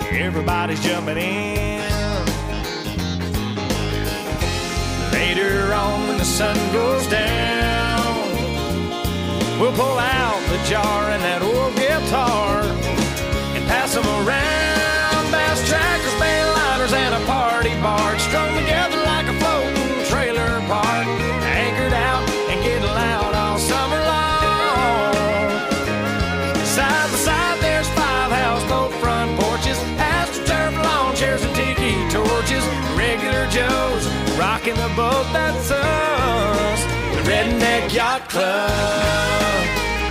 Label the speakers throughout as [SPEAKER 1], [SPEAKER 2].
[SPEAKER 1] everybody's jumping in. Later on when the sun goes down, we'll pull out the jar and that old guitar and pass them around. Bass trackers, mainliners, and a party barge strung together like a floating trailer park, anchored out and getting loud all summer long. Side by side there's 5 houseboat front porches, astroturf lawn chairs and tiki torches, regular Joes rocking the boat that's us, the Redneck Yacht Club.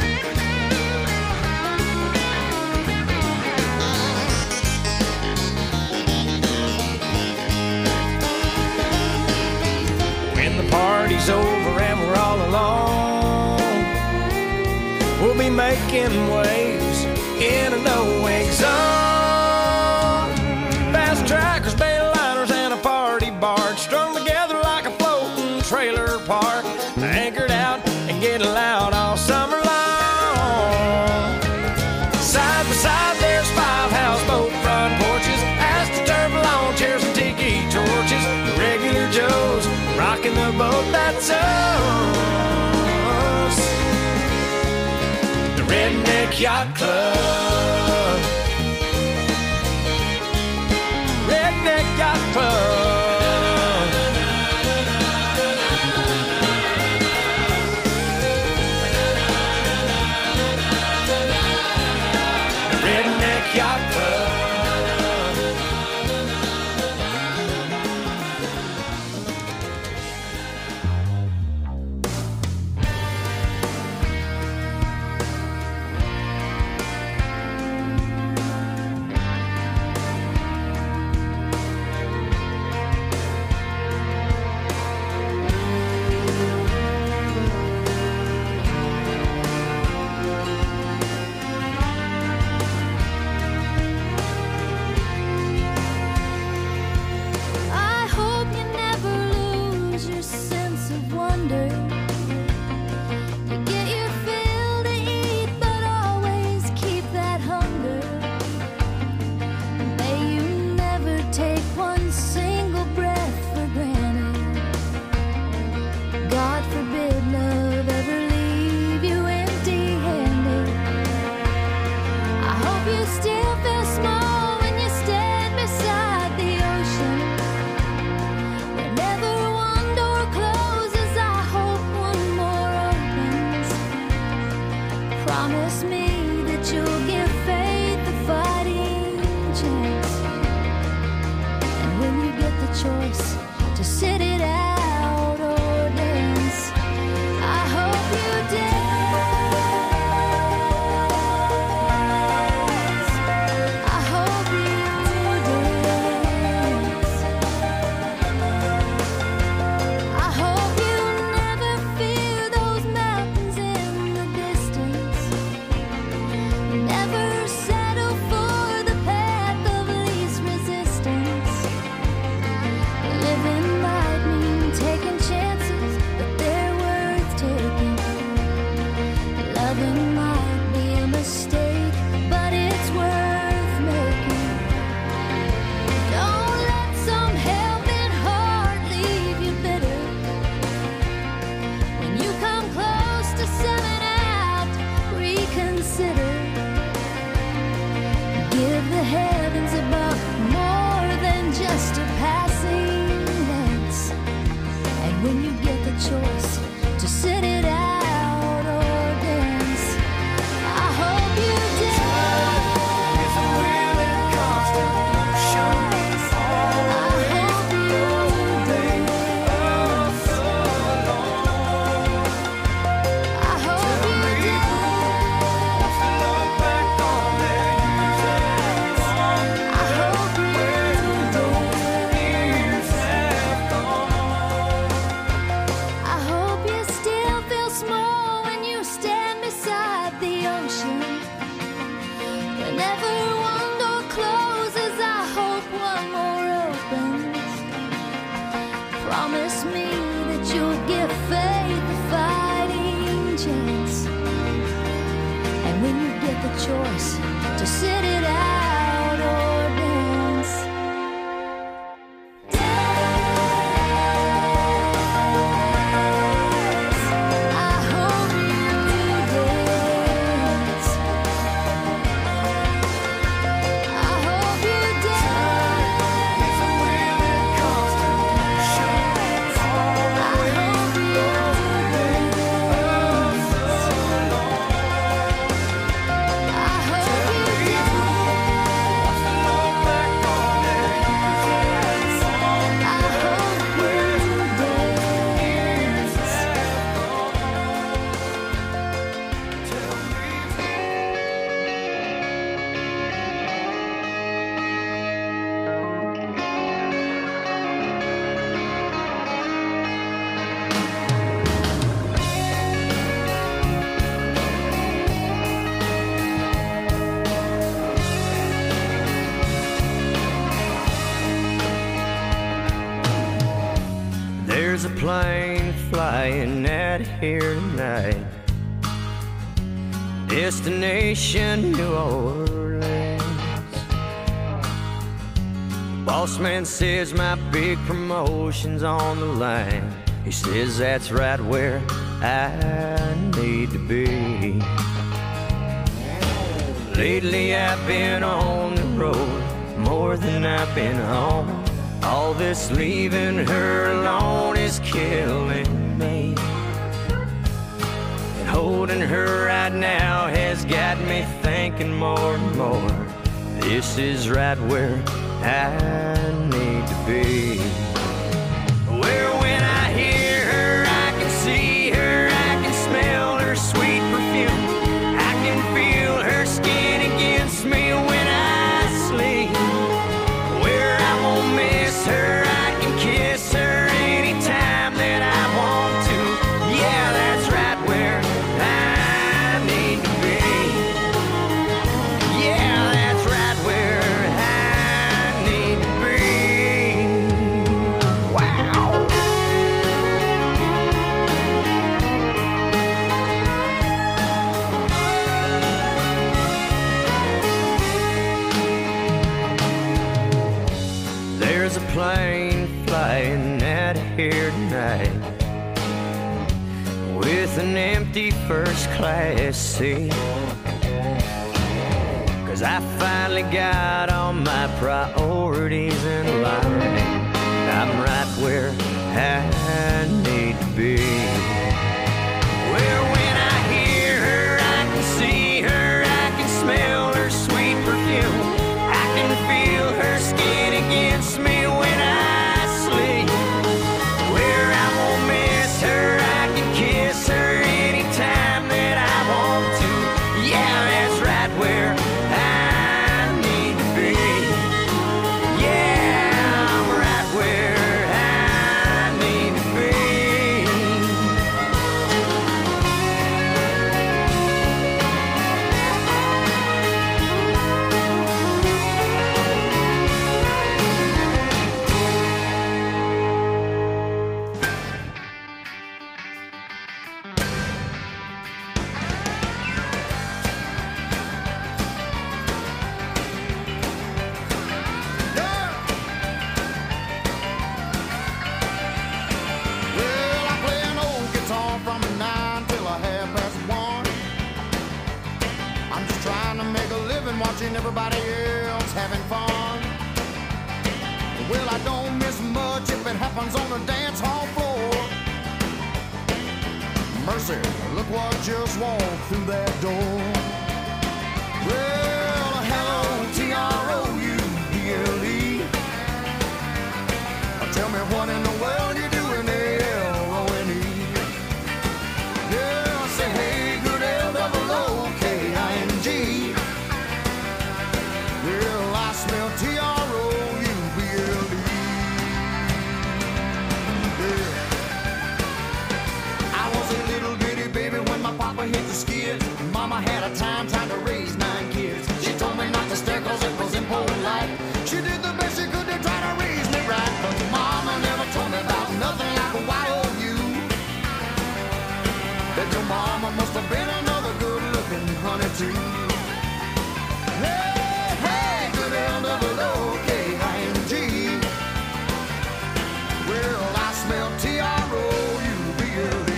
[SPEAKER 1] When the party's over and we're all alone, we'll be making waves in a no-wake zone. Fast trackers, baitliners, and a party barge strung together like a floating trailer park, anchored out and getting loud all summer long. Side by side there's 5 houseboat front porches, astroturf lawn chairs and tiki torches, regular Joes rocking the boat that's us, the Redneck Yacht Club. Redneck Yacht Club. Redneck Yacht Club.
[SPEAKER 2] choice to sit it out or dance. plane flying out here tonight. Destination New Orleans. Boss man says my big promotion's on the line. He says that's right where I need to be. Lately I've been on the road more than I've been home. All this leaving her alone is killing me. And holding her right now has got me thinking more and more. This is right where I need to be. Where when I hear her, I can see her, I can smell her sweet perfume. I can feel her skin against me when I sleep. Where I won't miss her, I can kiss her anytime that I want to. Yeah, that's right where I need to be. Yeah, that's right where I need to be. Wow. There's a plane flying out of here tonight with an empty first class seat. 'Cause I finally got all my priorities in line. I'm right where I need to be. Where when I hear her, I can see her, I can smell her sweet perfume. I can feel her skin against me when I sleep. Where I won't miss her, I can kiss her anytime that I want to. Yeah, that's right where I need to be. Yeah, I'm right where I need to be.
[SPEAKER 3] Well, I play an old guitar from 9 till a 1:30. I'm just trying to make a living watching everybody else having fun. Well, I don't miss much if it happens on the dance hall floor. Mercy, look what just walked through that door. Well, hello, TROUBLE. Tell me what in the world you doing there, LONE. Yeah, say hey, good LOOKING. Yeah, I smell TROUBLE. Yeah. I was a little bitty baby when my papa hit the skids. Mama had a time trying to raise 9 kids. She told me not to stare 'cause it was impolite. She did the best she could to try to raise me right, but mama never told me about nothing like a YOU. That your mama must have been another good-looking honey too. Hey, hey, good LOOKING. Well, I smell TROUBLE.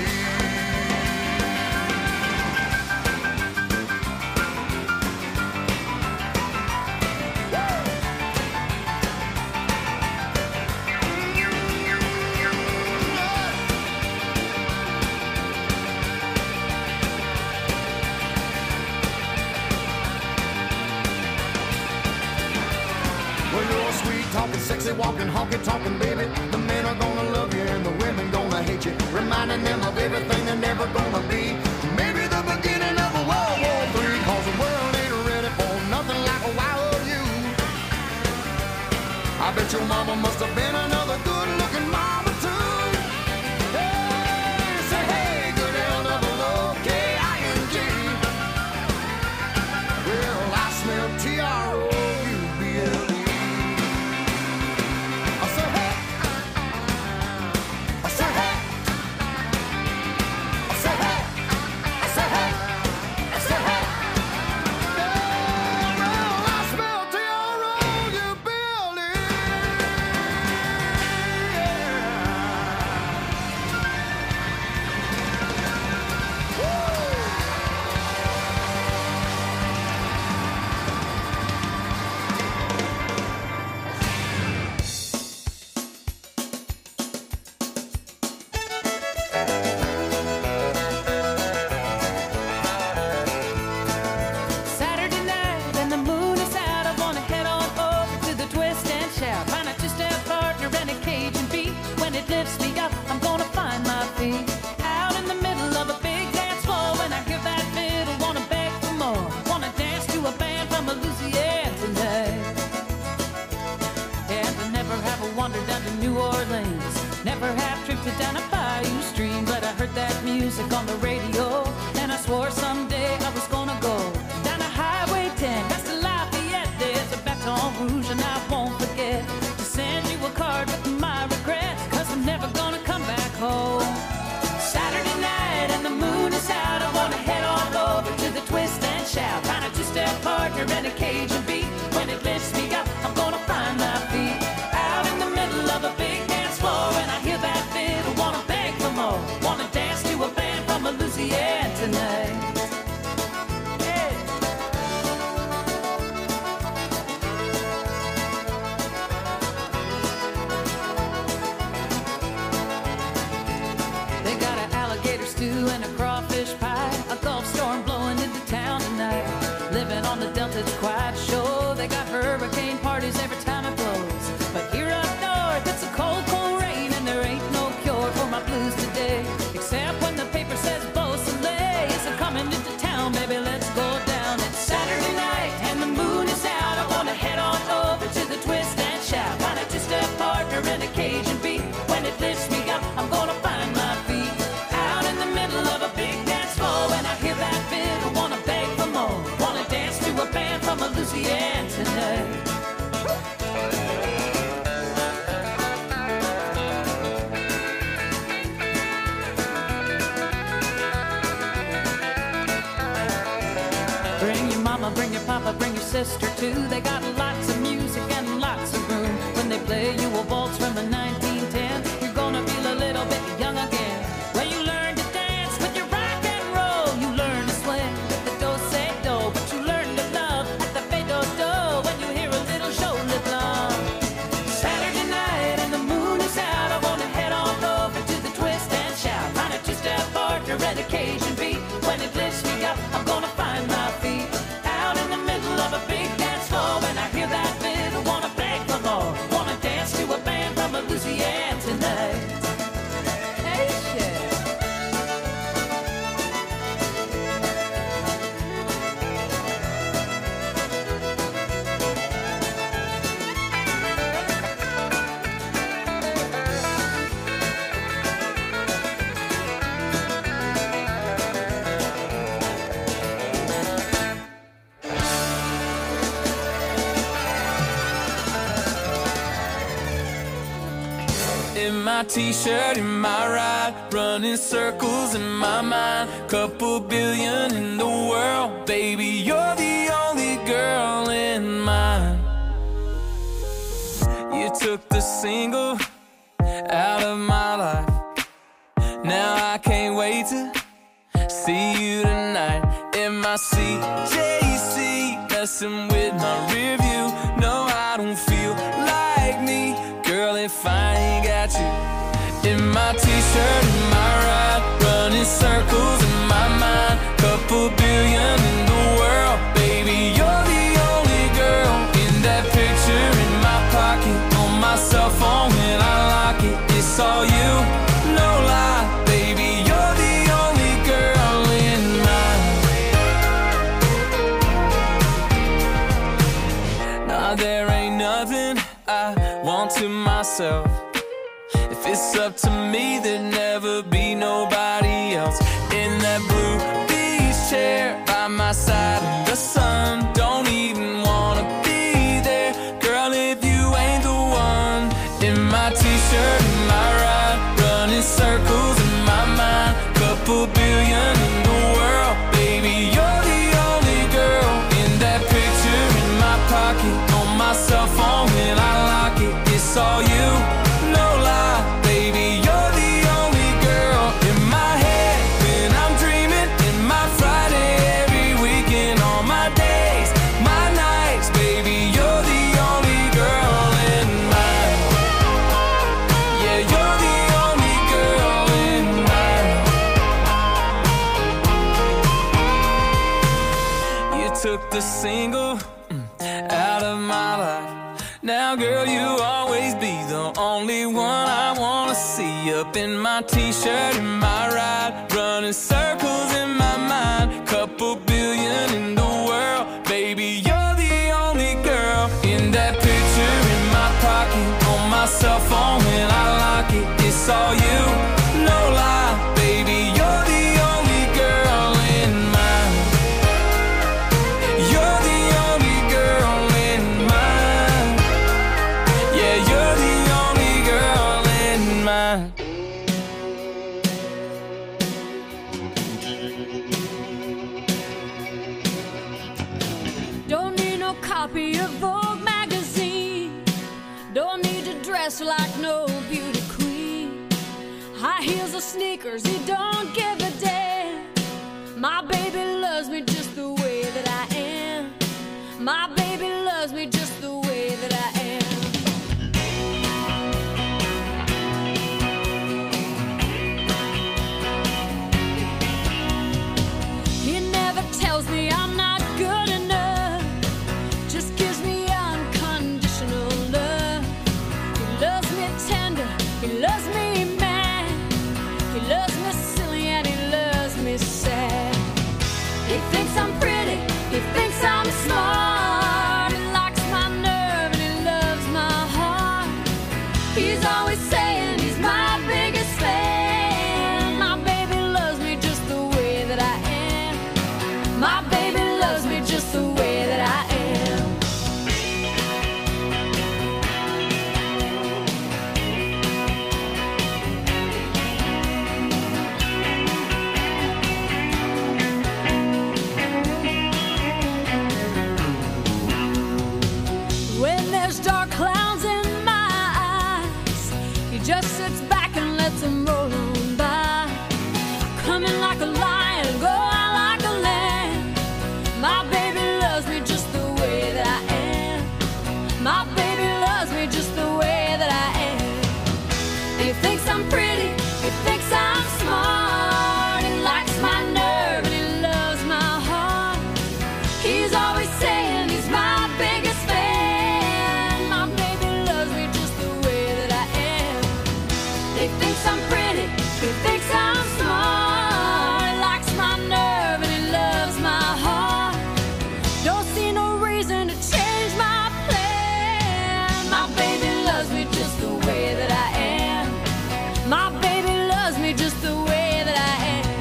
[SPEAKER 3] Well, you're sweet talking, sexy walking, honky talking, baby. The men are gonna love you and the women gonna hate you, reminding them of everything they're never gonna be. Maybe the beginning of a World War III, 'cause the world ain't ready for nothing like a YOU. I bet your mama must have been another good-looking mama too. Hey, say hey, good LOOKING. Well, I smell TROUBLE. I say hey,
[SPEAKER 4] Orleans. Never have drifted down a bayou stream, but I heard that music on the radio, and I swore someday I was gonna go down a Highway 10 past the Lafayette. There's a Baton Rouge, and I won't forget to send you a card with my regrets, 'cause I'm never gonna come back home. Saturday night and the moon is out, I wanna head on over to the Twist and Shout, find a two-step partner and a Cajun beat. When it lifts me up, I'm gonna find my feet out in the middle of a big dance floor, and I hear that fiddle, wanna beg for more, wanna dance to a band from Louisiana tonight. Yeah. They got an alligator stew and a crawfish pie, a Gulf storm blowing into town tonight. Living on the Delta, it's quite a show. They got hurricane parties every time it blows, but here up north it's a cold, cold rain, and there ain't no cure for my blues today, except when the paper says Beausoleil is coming into town. Baby, let's go down. It's Saturday night and the moon is out, I wanna head on over to the Twist and Shout, find a two-step partner and a Cajun beat. When it lifts me up, I'm gonna find my feet out in the middle of a big dance floor, and I hear that fiddle, wanna beg for more, wanna dance to a band from Louisiana tonight. Bring your mama, bring your papa, bring your sister too. They got lots of music and lots of room. When they play you a waltz from the 1910, you're gonna feel a little bit young again. When you learn to dance with your rock and roll, you learn to swing with the do-say-do, but you learn to love at the fade-do-do when you hear a little shoulder blum. Saturday night and the moon is out, I wanna head on over to the Twist and Shout, find a two-step partner and a Cajun beat. When it lifts me up, I'm gonna find my feet out in the middle of a big dance floor, and I hear that fiddle, wanna beg for more, wanna dance to a band from Louisiana tonight. Hey, shit.
[SPEAKER 5] In my t-shirt, in my ride, running circles in my mind. Couple billion in the world, baby, you're the only girl in mine. You took the single out of my life. Now I can't wait to see you tonight. In my CJC, messing with my rear view. No, I don't feel like me, girl, if I ain't got you. In my t-shirt, in my ride, running circles in my mind. Couple billion in the world, baby, you're the only girl. In that picture in my pocket, on my cell phone when I lock it, it's all you, no lie, baby, you're the only girl in mine. Nah, there ain't nothing I want to myself. If it's up to me, there'd never be nobody else. In that blue beach chair by my side in the sun, don't even wanna be there, girl, if you ain't the one. In my t-shirt, in my ride, running circles in my mind. Couple billion in the world, baby, you're the only girl. In that picture in my pocket, on my cell phone when I lock it, it's all you, no lie, baby, you're the only girl. In my head when I'm dreaming, in my Friday every weekend, all my days, my nights, baby, you're the only girl in mine. Yeah, you're the only girl in mine. You took the single out of my life. Now, girl, you'll always be the only one I wanna see. Up in my t-shirt, in my ride, running circles in my mind. Couple billion in the world, baby, you're the only girl. In that picture in my pocket, on my cell phone when I saw you, no lie, baby, you're the only girl in mine. You're the only girl in mine. Yeah, you're the only girl in mine.
[SPEAKER 6] Don't need no copy of Vogue magazine. Don't need to dress like no beauty queen. High heels or sneakers, he don't give a damn. My baby loves me just the way that I am. My baby loves me just the way that I am. He never tells me I'm not good enough. Just gives me unconditional love. He loves me tender, he loves me mad. He loves me silly and he loves me sad. He thinks I'm pretty, he thinks I'm smart. He likes my nerve and he loves my heart. He's always saying he's my biggest fan. My baby loves me just the way that I am. My baby loves me just the way that I am. When there's dark clouds in my eyes, he just sits back and lets them roll on by. Come in like a lion, go out like a lamb. My baby loves me just the way that I am. My baby loves me just the way that I am. He thinks I'm pretty, he thinks I'm smart. He likes my nerve and he loves my heart. He's always saying he's my biggest fan. My baby loves me just the way that I am. He thinks I'm pretty, he thinks I'm smart. He likes my nerve and he loves my heart. Don't see no reason to change my plan. My baby loves me just the way that I am. My baby loves me just the way that I am.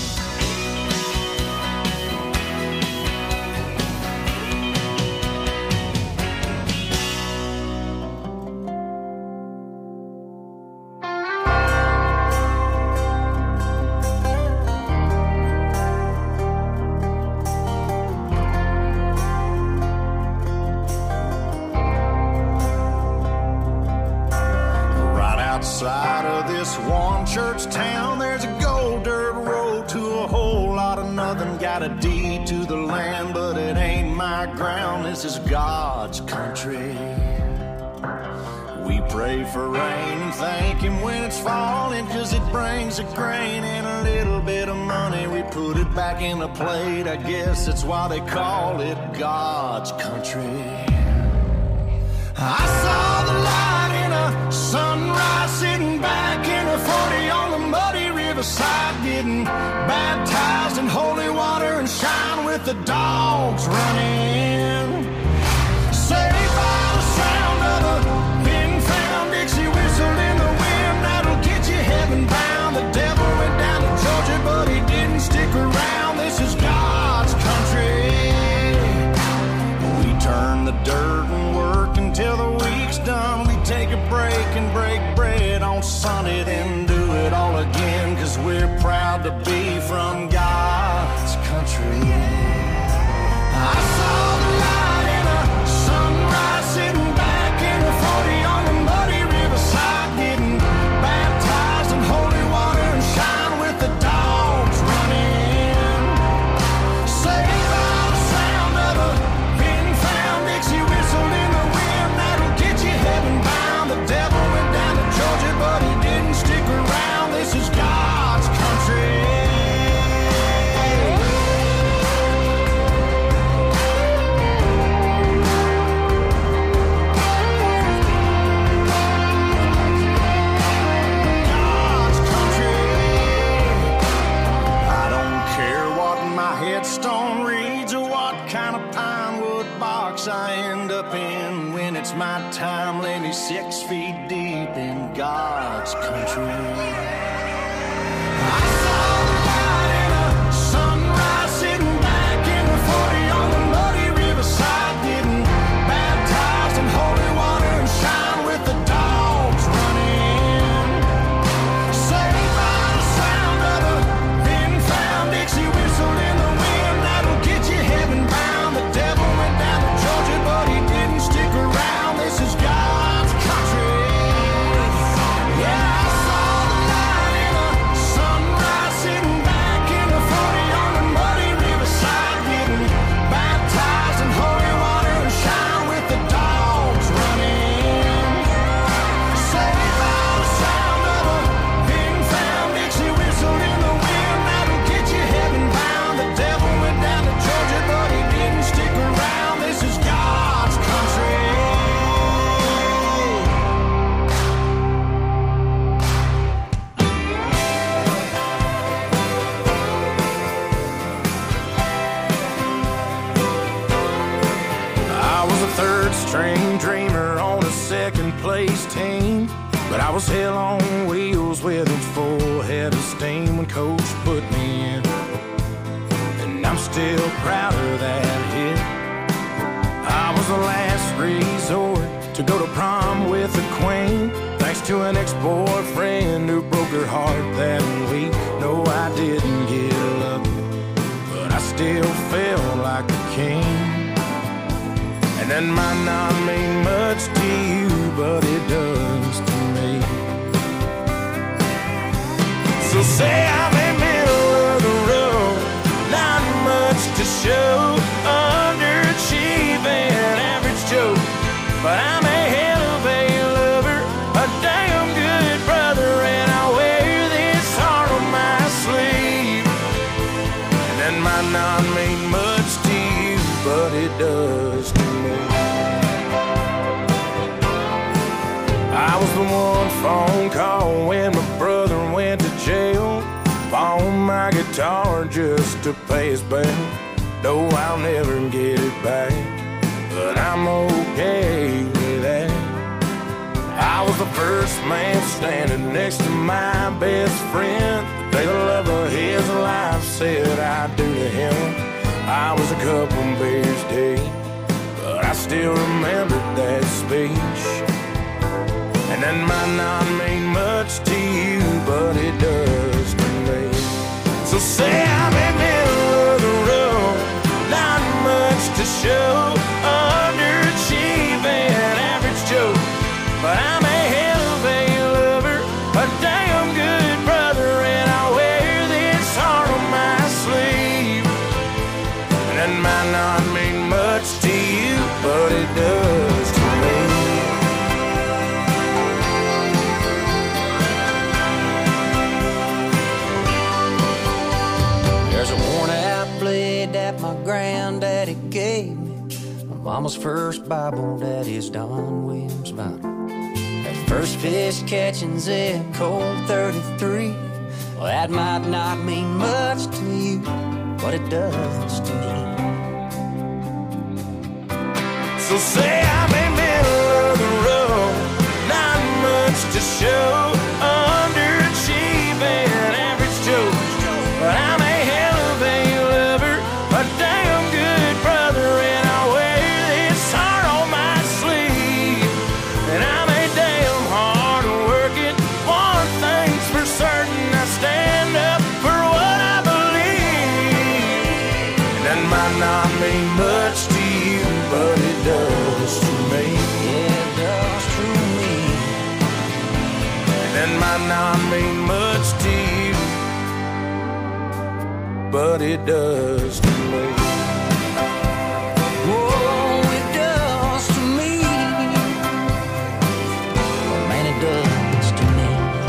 [SPEAKER 1] Right outside of this one church town, there's a gold dirt road to a whole lot of nothing. Got a deed to the land, but it ain't my ground. This is God's country. We pray for rain and thank him when it's falling, 'cause it brings a grain and a little bit of money. We put it back in a plate, I guess that's why they call it God's country. I saw the light in a sunrise, sitting back in a 40 on the muddy riverside, getting baptized in holy water and shine with the dogs running. Saved by the sound of a pin-found Dixie whistle in the wind that'll get you heaven bound. The devil went down to Georgia, but he didn't stick around. This is God's country. We turn the dirt and work until the week's done. We take a break and break bread on Sunday, then do it all again, 'cause we're proud to be from God's country. I saw the light in a sunrise, sitting back in a 40 on the muddy riverside, getting baptized in holy water and shine with the dogs running. Saved by the sound of a pin-found Dixie whistle in the wind that'll get you heaven bound. The devil went down to Georgia, but he didn't stick around. This is God's country. it's my time lately 6 feet deep in God's country. I saw the light in a sunrise sitting back in the 40 on the muddy riverside, getting baptized in holy water and shine with the dogs running. Saved by the sound of a thin-found Dixie whistle in the wind that'll get you heaven bound. The devil went down to Georgia, but he didn't stick around. This is God's country. Yeah, I saw the light in a sunrise sitting back in the 40 on the muddy riverside, getting baptized in holy water and shine with the dogs running. Saved by the sound of a thin-found Dixie whistle in the wind that'll get you heaven bound. The devil went down to Georgia, but he didn't stick around. This is God's country. I was a third-string dreamer on a second-place team, but I was hell on wheels with a full head of steam when Coach put me in, and I'm still proud of that hit. I was the last resort to go to prom with the queen, thanks to an ex-boyfriend who broke her heart that week. No, I didn't get lucky, but I still felt like a king. And that might not mean much to you, but it does to me. So say I'm in middle of the road, not much to show, underachieving, average Joe, but I'm a hell of a lover, a damn good brother, and I wear this heart on my sleeve. And that might not mean much to you, but it does to me. I was the one phone call when my brother went to jail, pawned my guitar just to pay his bail. No, I'll never get it back, but I'm okay with that. I was the first man standing next to my best friend. The day the love of his life said I do to him. I was a couple beers deep, but I still remember that speech. And that might not mean much to you, but it does to me. So say I'm in middle of the road, not much to show, underachieving, average Joe, but I'm a hell of a lover, a damn good brother, and I wear this heart on my sleeve. And that might not mean much to you, but it does to me.
[SPEAKER 2] There's a worn-out blade that my granddaddy gave me, my mama's first Bible, daddy's Don Williams Bible. That first fish catching Zip Cold 33, well, that might not mean much to you, but it does to me.
[SPEAKER 1] So say I'm in middle of the road, not much to show, underachieving, average Joe, but I'm a hell of a lover, a damn good brother, and I wear this heart on my sleeve. And I'm a damn hard working, one thing's for certain, I stand up for what I believe. And that might not mean much to you, but it does to me.
[SPEAKER 2] Yeah, it does to me.
[SPEAKER 1] And that might not mean much to you, but it does to me.
[SPEAKER 2] Oh, it does to me. Oh, man, it does to me.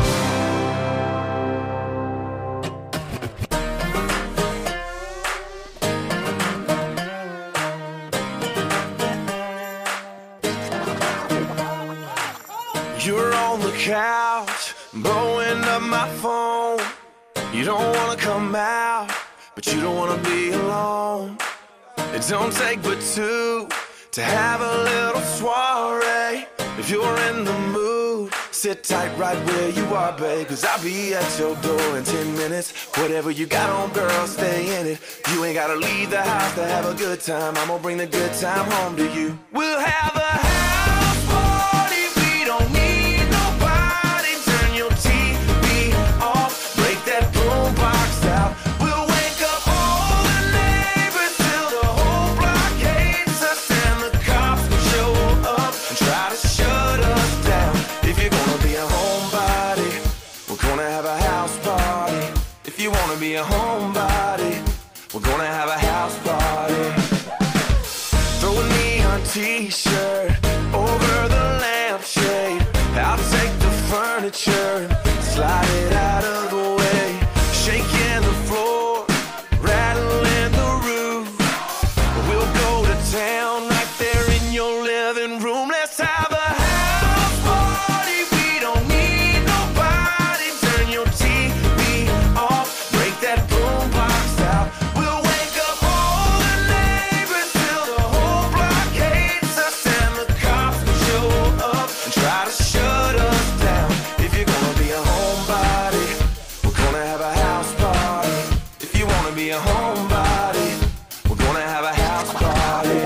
[SPEAKER 1] You're on the couch, blowing up my phone. You don't wanna come out, but you don't wanna be alone. It don't take but two
[SPEAKER 7] to have a little soiree. If you're in the mood, sit tight right where you are, babe, 'cause I'll be at your door in 10 minutes. Whatever you got on, girl, stay in it. You ain't gotta leave the house to have a good time. I'm gonna bring the good time home to you. We'll have a house party. We don't need nobody. Turn your TV off. Break that boombox out. We'll wake up all the neighbors till the whole block hates us. And the cops will show up and try to shut us down. If you're gonna be a homebody, we're gonna have a house party. If you wanna be a homebody, we're gonna have a house party. Throw a neon t-shirt over the lampshade. I'll take the furniture and slide it out of the way. Shaking the floor, rattling the roof. We'll go to town right there in your living room. Let's have a house party. We don't need nobody. Turn your TV off. Break that boombox out. We'll wake up all the neighbors till the whole block hates us. And the cops will show up and try to shut us down. If you're gonna be a homebody, we're gonna have a house party. If you wanna be a homebody, we're gonna have a house party.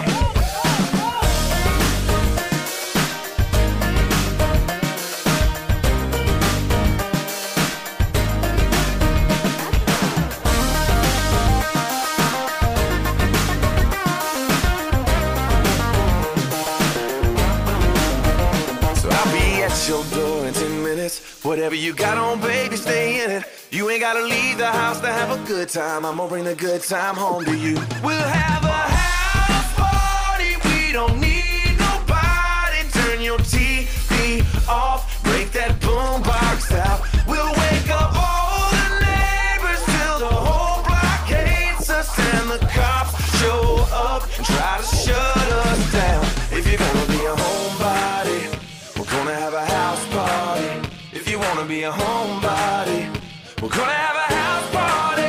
[SPEAKER 7] So I'll be at your door in 10 minutes. Whatever you got on, baby, stay in it. You ain't gotta leave the house to have a good time. I'm gonna bring the good time home to you. We'll have a house party. We don't need nobody. Turn your TV off. Break that boombox out. We'll wake up all the neighbors till the whole block hates us. And the cops show up and try to shut us down. If you're gonna be a homebody, we're gonna have a house party. If you wanna be a homebody, we're gonna have a house party.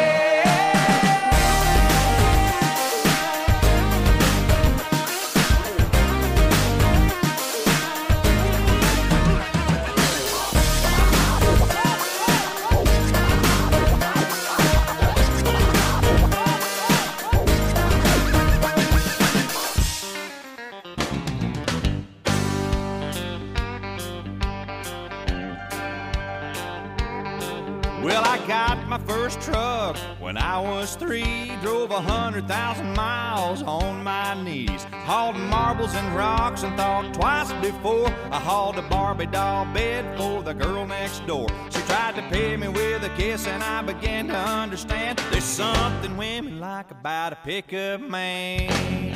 [SPEAKER 1] Well, I got my first truck when I was 3. Drove 100,000 miles on my knees. Hauled marbles and rocks and thought twice before I hauled a Barbie doll bed for the girl next door. She tried to pay me with a kiss and I began to understand there's something women like about a pickup man.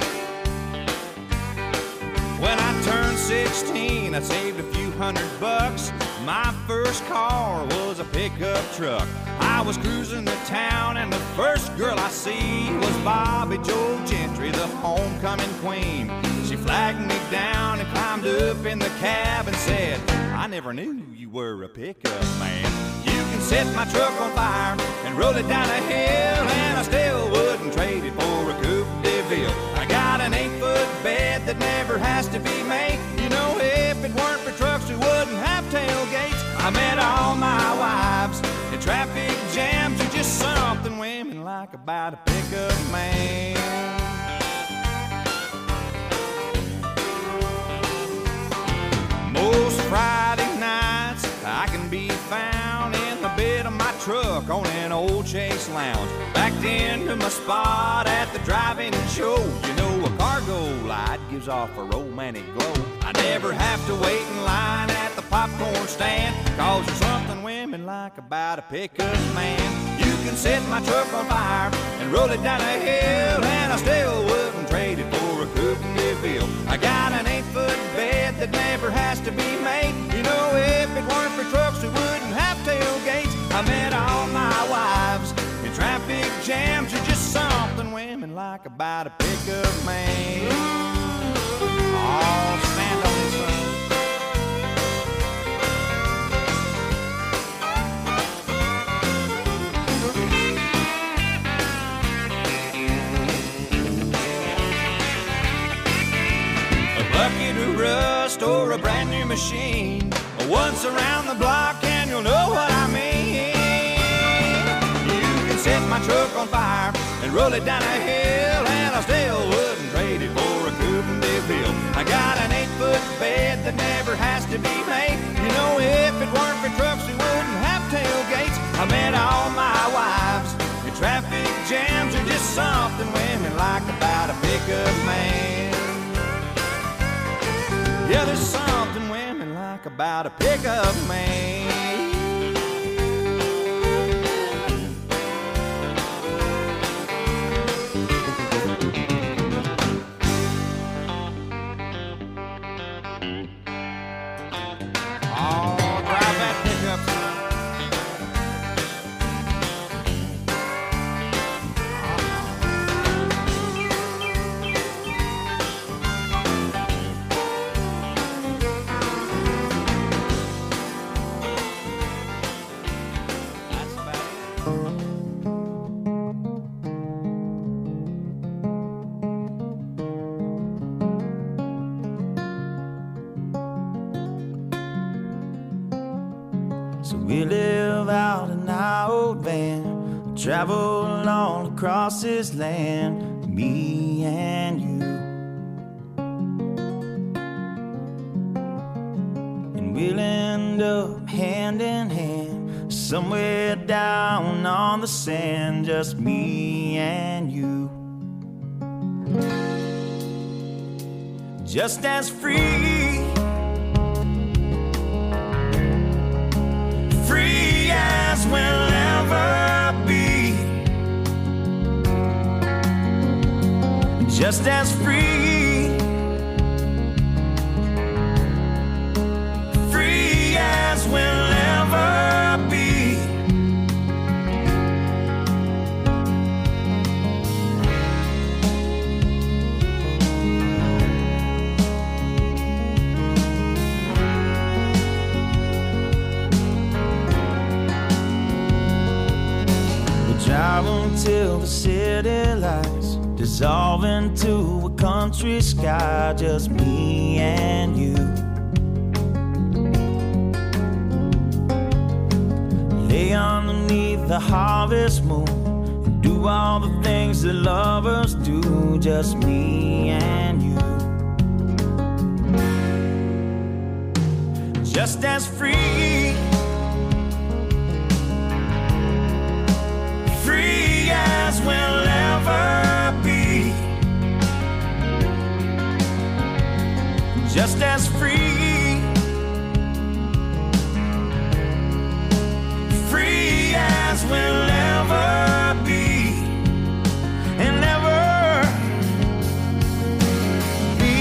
[SPEAKER 1] When I turned 16, I saved a few $100. My first car was a pickup truck. I was cruising the town and the first girl I see was Bobby Joe Gentry, the homecoming queen. She flagged me down and climbed up in the cab and said, I never knew you were a pickup man. You can set my truck on fire and roll it down a hill, and I still wouldn't trade it for a Coupe de Ville. I got an 8-foot bed that never has to be made. You know, if it weren't for trucks, we wouldn't have tailgates. I met all my wives in traffic jams. There's just something women like about a pickup man. Most Friday nights I can be found in the bed of my truck on an old Chase Lounge, backed into my spot at the drive-in show. You know, a cargo light gives off a romantic glow. I never have to wait in line at the popcorn stand, 'cause there's something women like about a pickup man. You can set my truck on fire and roll it down a hill, and I still wouldn't trade it for a Coupe de Ville. I got an 8-foot bed that never has to be made. You know, if it weren't for trucks, we wouldn't have tailgates. I met all my wives in traffic jams. There's just something women like about a pickup man. Oh, stand on this one. store a brand new machine. Once around the block and you'll know what I mean. You can set my truck on fire and roll it down a hill, and I still wouldn't trade it for a Coupe de Ville. I got an 8-foot bed that never has to be made. You know, if it weren't for trucks, we wouldn't have tailgates. I met all my wives. The traffic jams are just something women like about a pickup man. Yeah, there's something women like about a pickup man.
[SPEAKER 8] We live out in our old van, travel all across this land, me and you. And we'll end up hand in hand, somewhere down on the sand, just me and you. Just as free, free as we'll ever be. Just as free, free as we'll ever be. Drive until the city lights dissolve into a country sky, just me and you. Lay underneath the harvest moon and do all the things that lovers do, just me and you. Just as free, free as we'll ever be. Just as free, free as we'll ever be. And ever be.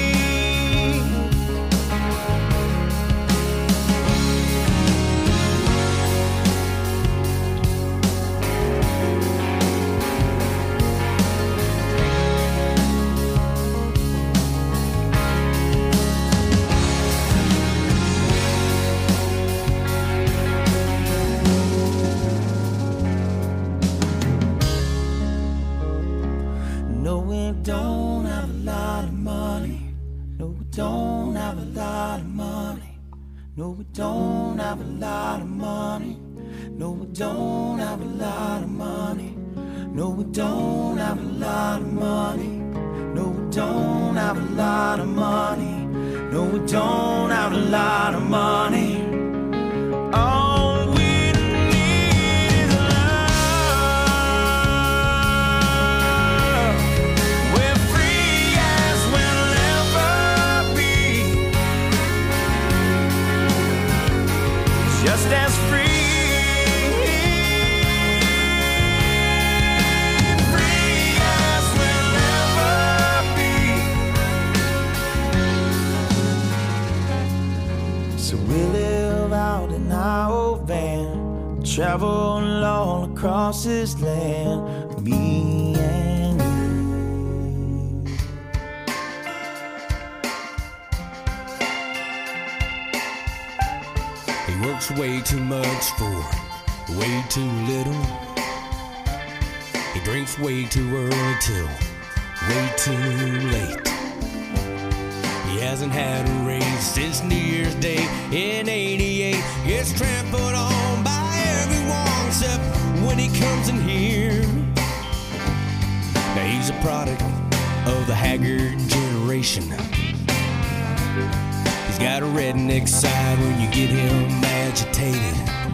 [SPEAKER 8] Don't have a lot of money. No, we don't have a lot of money. No, we don't have a lot of money. No, we don't have a lot of money. No, we don't have a lot of money. No, we don't have a lot of money. No, we don't have a lot of money. All we need is love. We're free as we'll ever be. Just as free. Travel all across this land, me and you.
[SPEAKER 9] He works way too much for way too little. He drinks way too early till way too late. He hasn't had a raise since New Year's Day in '88. Gets trampled on by everyone except when he comes in here. Now he's a product of the haggard generation. He's got a redneck side when you get him agitated.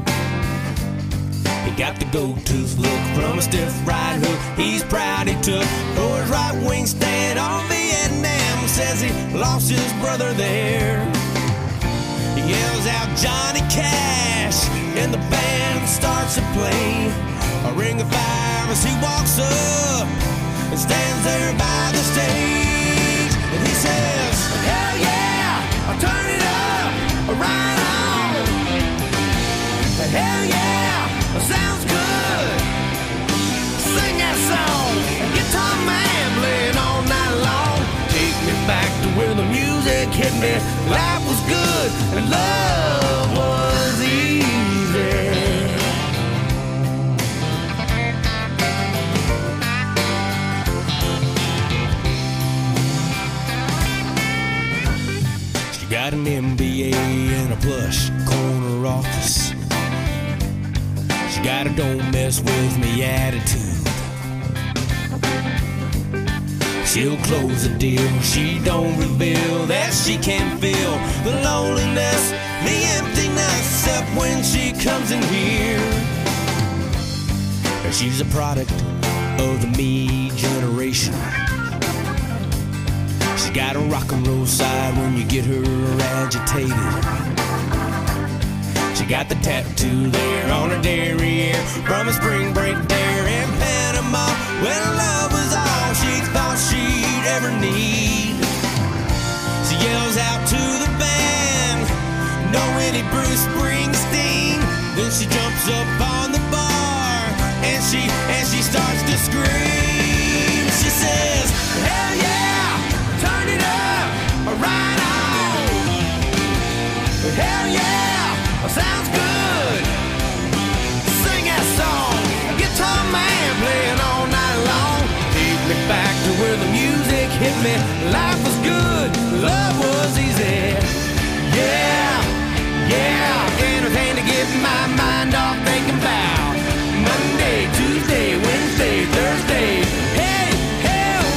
[SPEAKER 9] He got the gold-tooth look from a stiff right hook he's proud he took for his right-wing stand on Vietnam. Says he lost his brother there. He yells out Johnny Cash and the band starts to play a Ring of Fire as he walks up and stands there by the stage. And he says, hell yeah, I'll turn it up, right on. Hell yeah, sounds good. Sing that song, guitar man playing all night long. Take me back to where the music hit me. Life was good and love was easy. She got an MBA and a plush corner office. She got a don't mess with me attitude. She'll close the deal, she don't reveal that she can feel the loneliness, the emptiness, except when she comes in here. She's a product of the me generation. She's got a rock and roll side when you get her agitated. She got the tattoo there on her derriere from a spring break there in Panama when love was all she thought she'd ever need. She yells out to the band, no any Bruce Springsteen. Then she jumps up on the bar and she starts to scream. She says, hell yeah, turn it up, right on. Hell yeah, sounds good. Sing that song, guitar man playing all night long. Take me back to where the music hit me. Life was good, love was easy. Yeah, yeah, anything to get my mind off thinking about Monday, Tuesday, Wednesday, Thursday. Hey, hell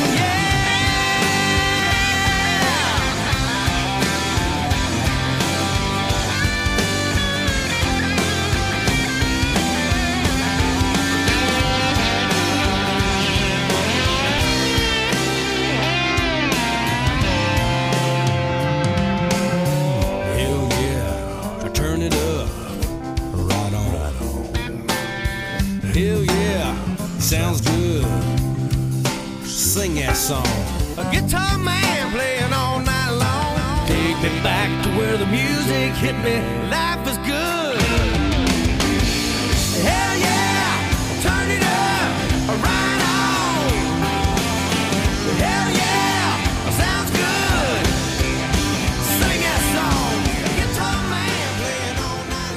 [SPEAKER 9] sounds good. Sing that song. A guitar man playing all night long. Take me back to where the music hit me. Life was good. Hell yeah, turn it up, right on. Hell yeah, sounds good. Sing that song. A guitar man playing all night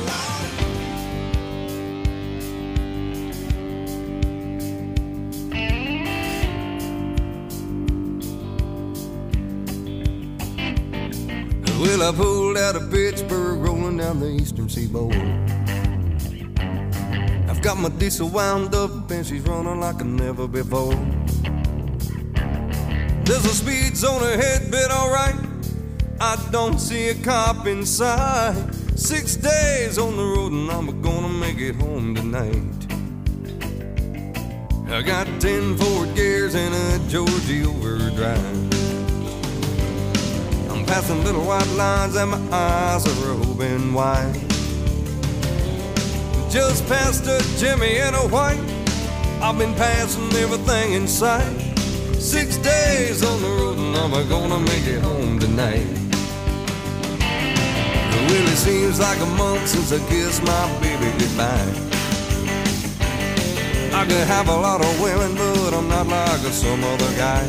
[SPEAKER 9] long.
[SPEAKER 3] Well, I pulled out of Pittsburgh, rolling down the eastern seaboard. I've got my diesel wound up and she's running like never before. There's a speed zone ahead, bit alright. I don't see a cop in sight. 6 days on the road and I'm gonna make it home tonight. I got 10 forward gears and a Georgie overdrive. Passing little white lines and my eyes are open wide. Just past a Jimmy and a white. I've been passing everything in sight. 6 days on the road and I'm gonna make it home tonight. Well, it seems like a month since I kissed my baby goodbye. I could have a lot of women, but I'm not like some other guy.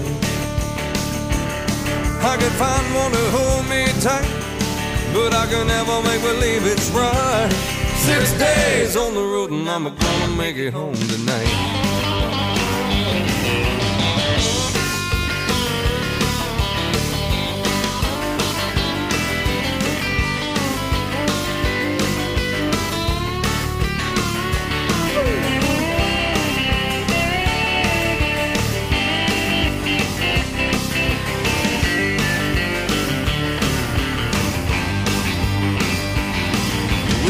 [SPEAKER 3] I could find one to hold me tight, but I can never make believe it's right. 6 days on the road and I'm gonna make it home tonight.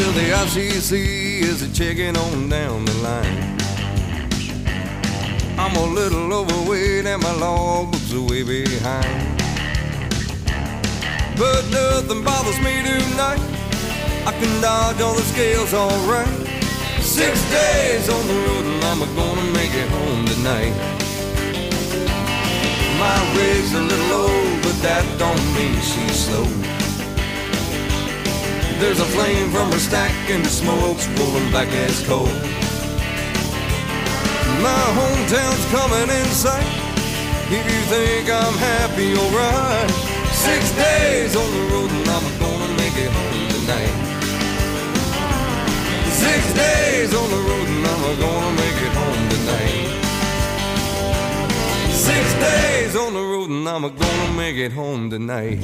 [SPEAKER 10] Well, the ICC is checking on down the line. I'm a little overweight and my logbook's way behind. But nothing bothers me tonight. I can dodge all the scales alright. 6 days on the road and I'm gonna make it home tonight. My rig's a little low, but that don't mean she's slow. There's a flame from her stack and the smoke's rolling back as coal. My hometown's coming in sight. If you think I'm happy, alright. 6 days on the road and I'm gonna make it home tonight. 6 days on the road and I'm gonna make it home tonight. 6 days on the road and I'm gonna make it home tonight.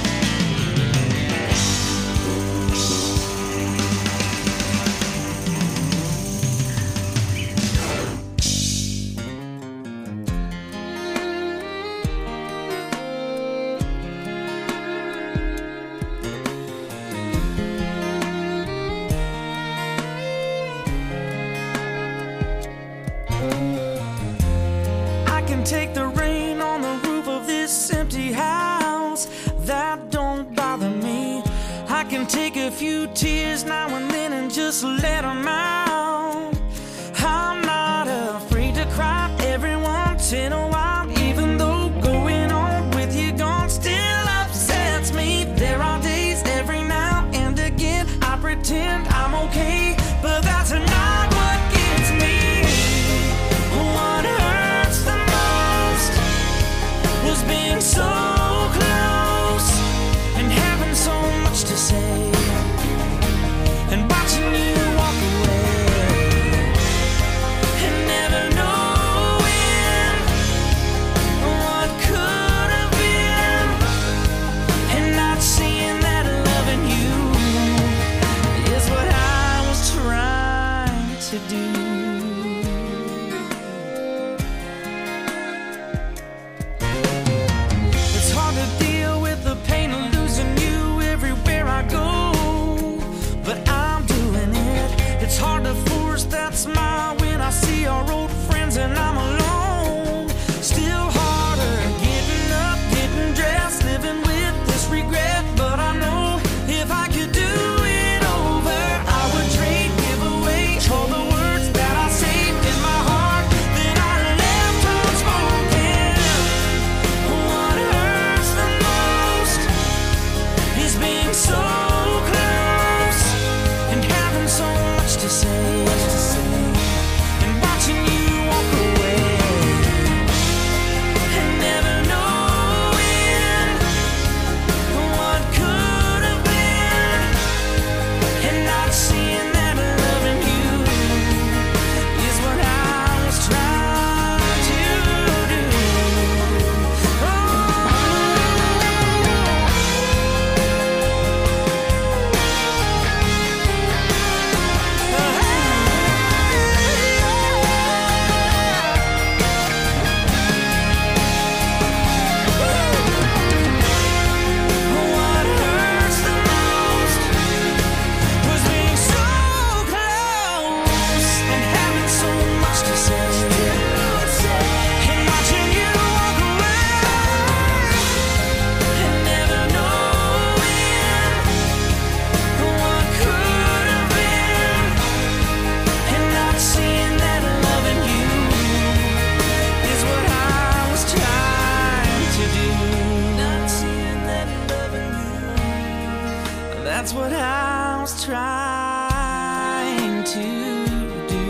[SPEAKER 8] Take the rain on the roof of this empty house. That don't bother me. I can take a few tears now and then and just let them out. I'm not afraid to cry every once in a while, even though going on with you gone still upsets me. There are days every now and again I pretend I'm okay, but that's not what gets me. What hurts the most was being so close and having so much to say and watching you walk away and never knowing what could have been and not seeing that loving you is what I was trying to do. It's hard to force that smile when I see our old friends and I'm alone. Still harder getting up, getting dressed, living with this regret. But I know if I could do it over, I would trade, give away all the words that I saved in my heart that I left unspoken. What hurts the most is being so close and having so much to say and watching you walk away and never knowing what could have been and not seeing that loving you is what I was trying to do. What hurts the most was being so close and having so much to say and watching you walk away and never knowing what could have been and not seeing that loving you is what I was trying to do. Not seeing that loving you, that's what I was trying to do.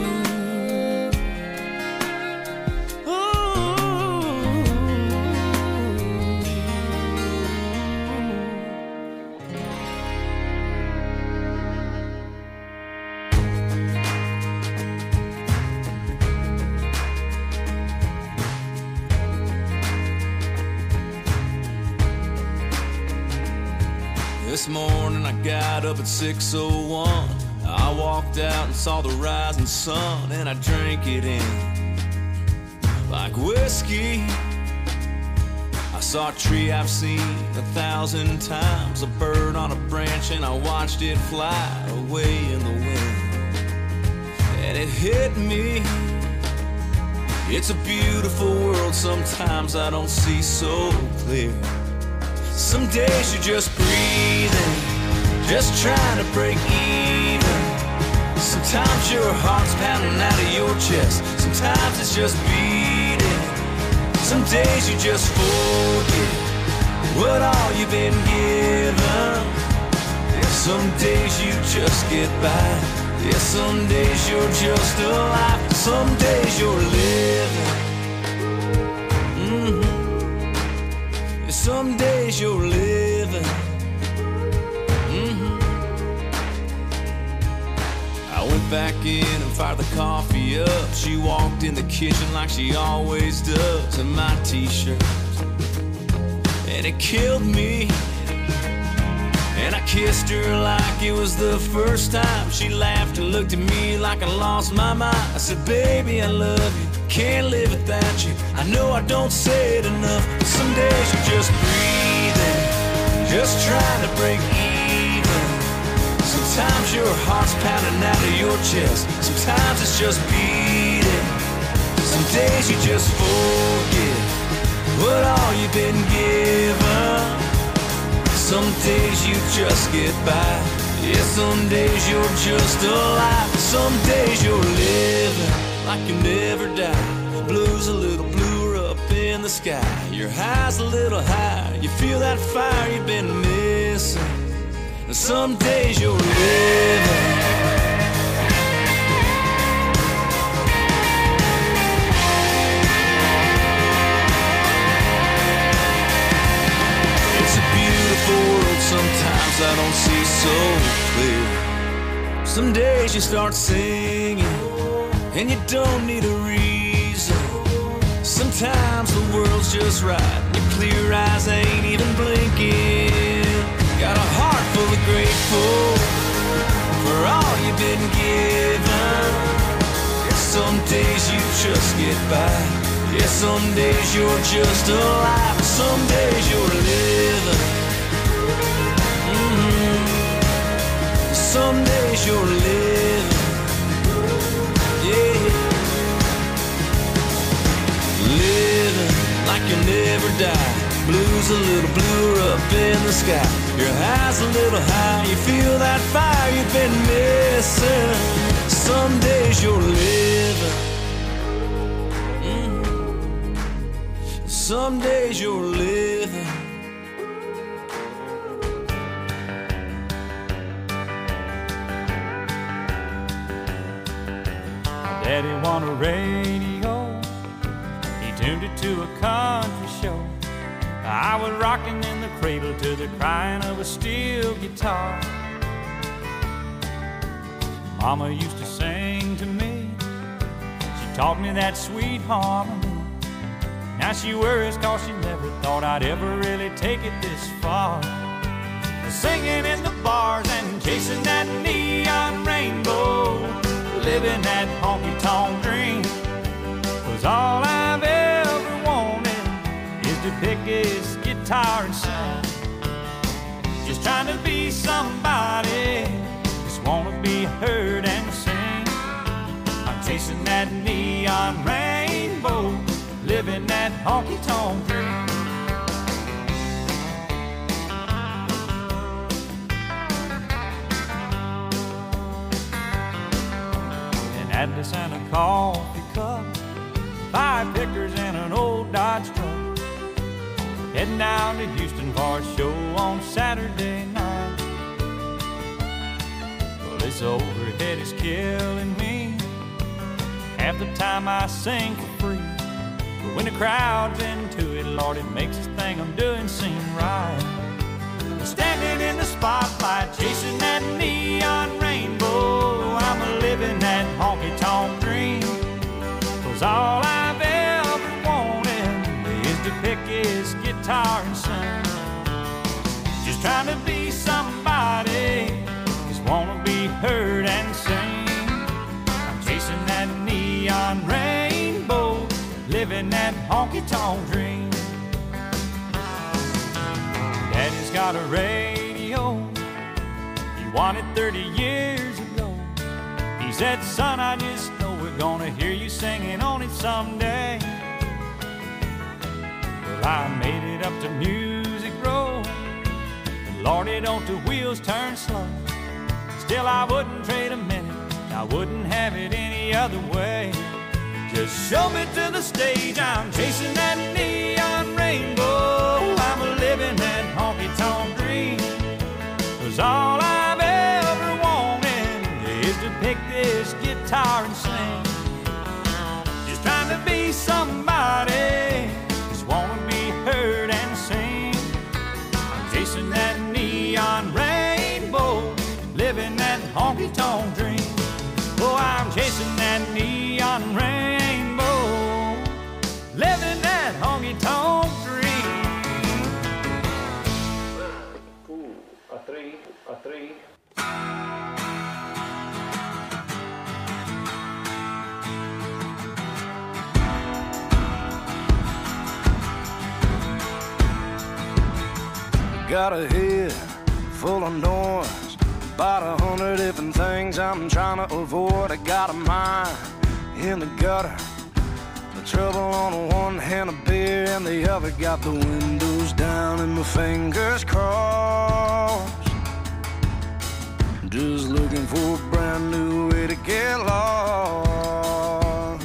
[SPEAKER 5] This morning I got up at 6:01. I walked out and saw the rising sun, and I drank it in like whiskey. I saw a tree I've seen 1,000 times, a bird on a branch, and I watched it fly away in the wind. And it hit me, it's a beautiful world, sometimes I don't see so clear. Some days you're just breathing, just trying to break even. Sometimes your heart's pounding out of your chest, sometimes it's just beating. Some days you just forget what all you've been given. Yeah, some days you just get by. Yeah, some days you're just alive. Some days you're living. Yeah, some days you're living. I went back in and fired the coffee up. She walked in the kitchen like she always does, in my t-shirt, and it killed me. And I kissed her like it was the first time. She laughed and looked at me like I lost my mind. I said, baby, I love you, can't live without you. I know I don't say it enough, but some days you're just breathing, just trying to break even. Sometimes your heart's pounding out of your chest, sometimes it's just beating. Some days you just forget what all you've been given. Some days you just get by. Yeah, some days you're just alive. Some days you're living like you never die. Blue's a little bluer up in the sky. Your high's a little higher. You feel that fire you've been missing. And some days you're living. World, sometimes I don't see so clear. Some days you start singing and you don't need a reason. Sometimes the world's just right, your clear eyes ain't even blinking. Got a heart full of grateful for all you've been given. Some days you just get by. Yeah, some days you're just alive. Some days you're living. Some days you're living, yeah. Living like you never die. Blue's a little bluer up in the sky. Your high's a little high. You feel that fire you've been missing. Some days you're living. Some days you're living.
[SPEAKER 1] Daddy won a radio, he tuned it to a country show. I was rocking in the cradle to the crying of a steel guitar. Mama used to sing to me, she taught me that sweet harmony. Now she worries cause she never thought I'd ever really take it this far. Singing in the bars and chasing that neon rainbow, living that honky-tonk dream. 'Cause all I've ever wanted is to pick his guitar and sing. Just trying to be somebody, just wanna be heard and sing. I'm chasing that neon rainbow, living that honky-tonk dream. Atlas and a coffee cup, 5 pickers and an old Dodge truck. Heading down to Houston for a show on Saturday night. Well, this overhead is killing me. Half the time I sing for free, but when the crowd's into it, Lord, it makes this thing I'm doing seem right. Standing in the spotlight, chasing that neon rainbow, I'm living that honky-tonk dream. 'Cause all I've ever wanted is to pick his guitar and sing. Just trying to be somebody, just wanna be heard and sing. I'm chasing that neon rainbow, living that honky-tonk dream. got a radio he wanted 30 years ago. He said, son, I just know we're gonna hear you singing on it someday. Well, I made it up to Music Row, but Lordy, don't the wheels turn slow. Still, I wouldn't trade a minute, I wouldn't have it any other way. Just show me to the stage, I'm chasing that neon rainbow. I'm a living that honky-tonk dream. 'Cause all I've ever wanted is to pick this guitar and sing. Just trying to be somebody, just wanna be heard and sing. I'm chasing that neon rainbow, living that honky-tonk dream. Oh, I'm chasing that neon rainbow, living that honky-tonk dream.
[SPEAKER 11] A three.
[SPEAKER 3] Got a head full of noise, about 100 different things I'm trying to avoid. I got a mind in the gutter, the trouble on the one hand, a beer in the other. Got the windows down and my fingers crossed, just looking for a brand new way to get lost.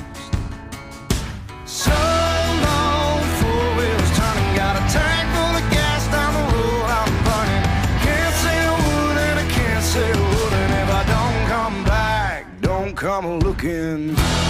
[SPEAKER 3] So long, four wheels turning, got a tank full of gas down the road I'm burning. Can't say a word and I can't say a word, and if I don't come back, don't come looking.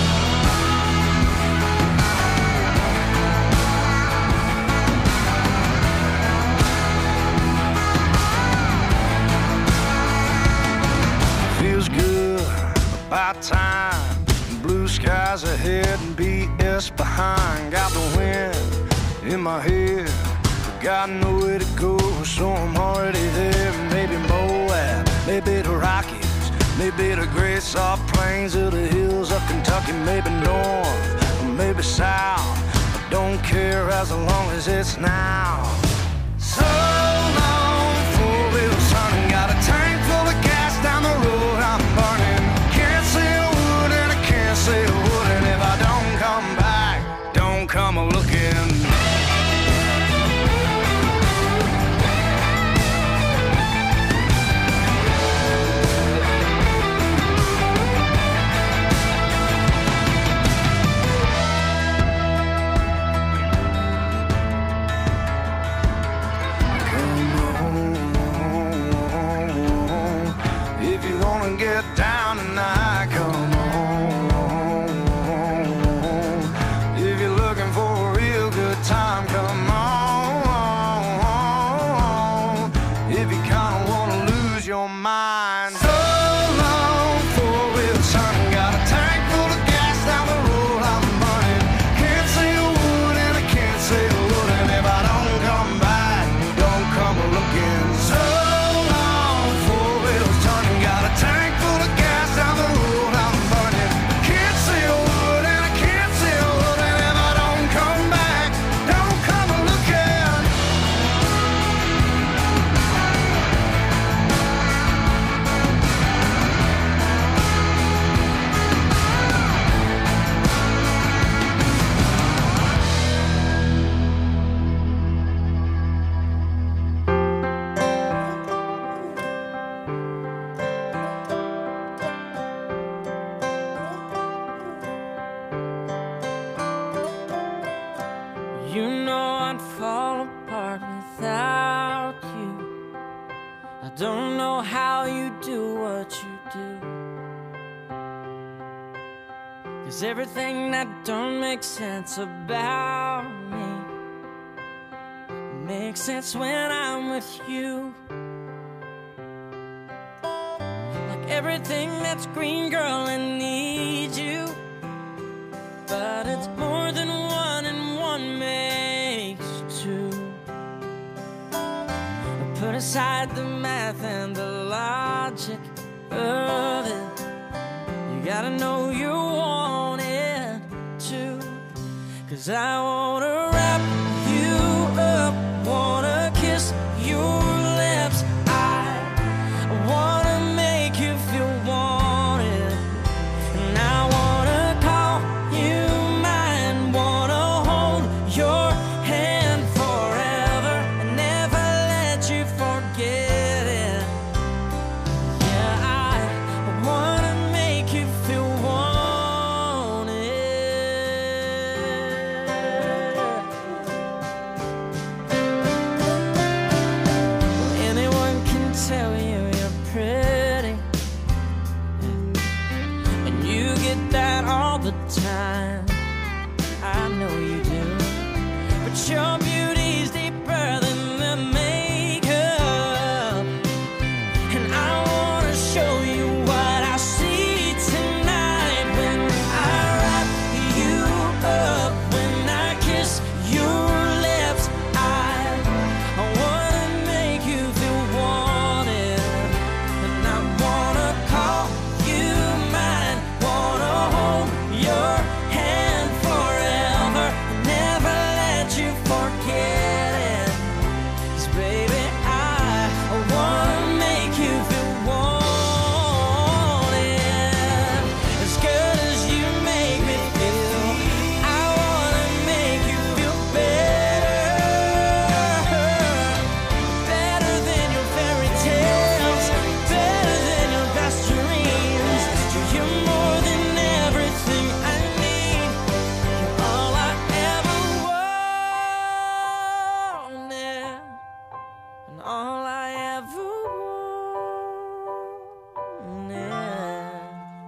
[SPEAKER 3] Feels good, about time. Blue skies ahead and BS behind. Got the wind in my head, got nowhere to go, so I'm already there. Maybe Moab, maybe the Rockies, maybe the great soft plains of the hills of Kentucky. Maybe north, or maybe south, I don't care as long as it's now. So long, four wheels turning, got a tank full of gas down the road I'm burning. Can't say a word and I can't say a word, and if I don't come back, don't come looking. Get down tonight, come on. If you're looking for a real good time, come on. If you kinda wanna lose your mind, so long, four wheels turning, got a tank full of gas down the road I'm burning. Can't say a word and I can't say a word, and if I don't come back, don't come looking. So long, four wheels turning, got a tank down the road I'm burning. Can't say a word and I can't say a word, and if I don't come back, don't come looking.
[SPEAKER 4] You know I'd fall apart without you. I don't know how you do what you do, 'cause everything that don't make sense about me makes sense when I'm with you. Like everything that's green, girl, I need you, but it's more than one and one makes two. Put aside the math and the logic of it, you gotta know you want it too. 'Cause I wanna wrap you up, wanna kiss your the time. I know you do. But your beauty's deeper than the makeup, and I wanna show you what I see tonight when I wrap you up, when I kiss your lips. I wanna make you feel wanted, and I wanna call you mine, wanna hold your hand forever, never let you forget it. 'Cause baby, I wanna make you feel wanted, as good as you make me feel. I wanna make you feel better, better than your fairy tales, better than your best dreams. You're more than everything I need. You're all I ever wanted, and all I ever wanted.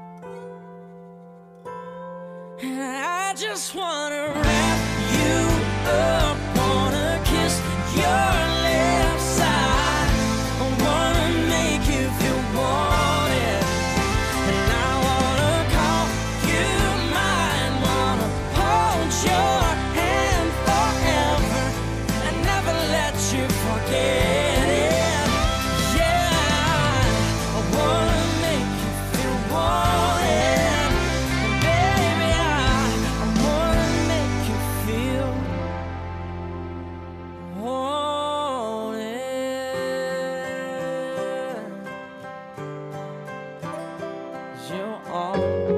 [SPEAKER 4] And I just wanna wrap you up, wanna kiss your lips. I wanna make you feel wanted, and I wanna call you mine, wanna hold your hand forever and never let you forget it. Yeah, I wanna make you feel wanted, and baby, I wanna make you feel wanted. You're all.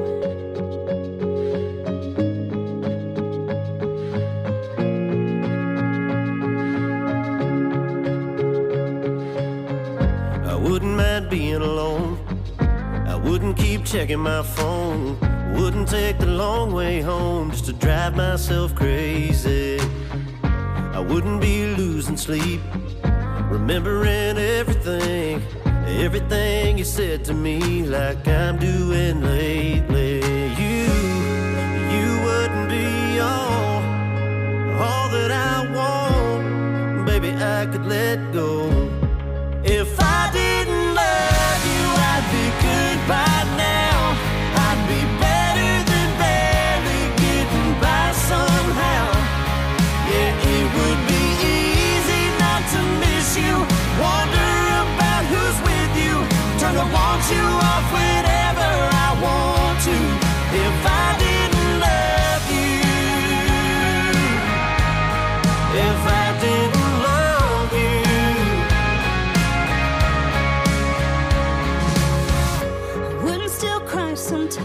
[SPEAKER 12] I wouldn't mind being alone. I wouldn't keep checking my phone. Wouldn't take the long way home just to drive myself crazy. I wouldn't be losing sleep, remembering everything, everything you said to me, like I'm doing lately. You wouldn't be all that I want. Baby, I could let go. If I didn't love you, I'd be good by now. I'd be better than barely getting by somehow. Yeah, it would be easy not to miss you, wonder about who's with you, turn to want you off whenever I want to. If I didn't love you, if I didn't love you.
[SPEAKER 6] Wouldn't still cry sometimes.